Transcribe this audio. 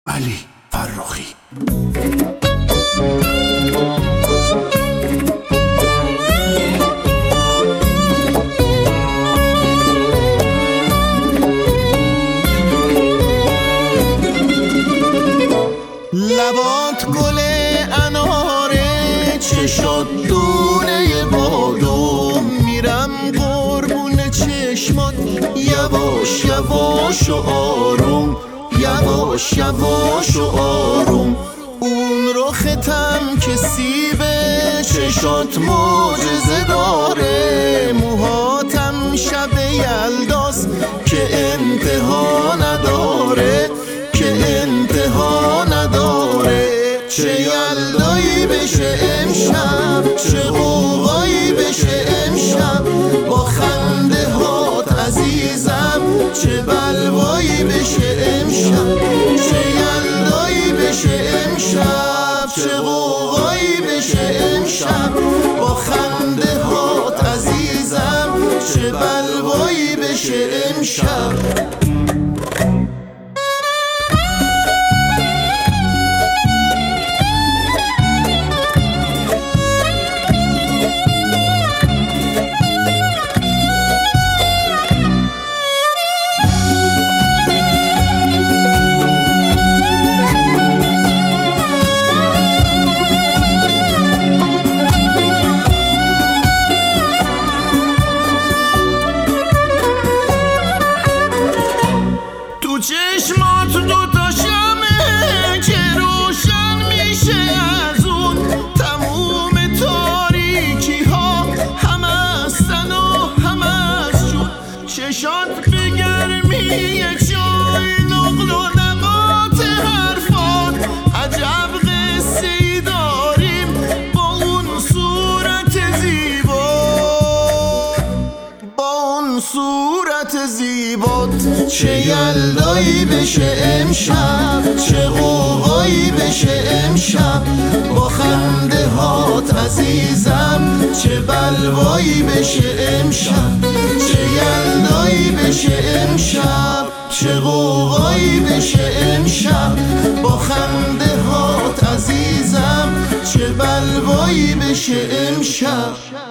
علی فرخی. لبات گل اناره، چشات دونه بادم، میرم قربون چشمات یواش یواش و آروم، یواش یواش و آروم. اون رختم که سیبه، چشات معجزه داره، موهاتم شب یلداست که انتها نداره، که انتها نداره. چه یلدایی بشه امشب، چه غوغایی بشه امشب، با خنده هات عزیزم، چه بلوایی بشه امشب. چه یلدایی بشه امشب، چه غوغایی بشه امشب، با خنده هات عزیزم، چه بلوایی بشه امشب. چشمات دوتا شمه که روشن میشه از اون، تموم تاریکی ها هم هستن و هم از جون. چشات به گرمی چای، نقل و نبات حرفات، عجب قصه ای داریم با اون صورت زیبا، با اون صورت زیبات. چه یلدایی بشه امشب، چه غوغایی بشه امشب، با خنده هات عزیزم، چه بلوایی بشه امشب. چه یلدایی بشه امشب، چه غوغایی بشه امشب، با خنده هات عزیزم، چه بلوایی بشه امشب.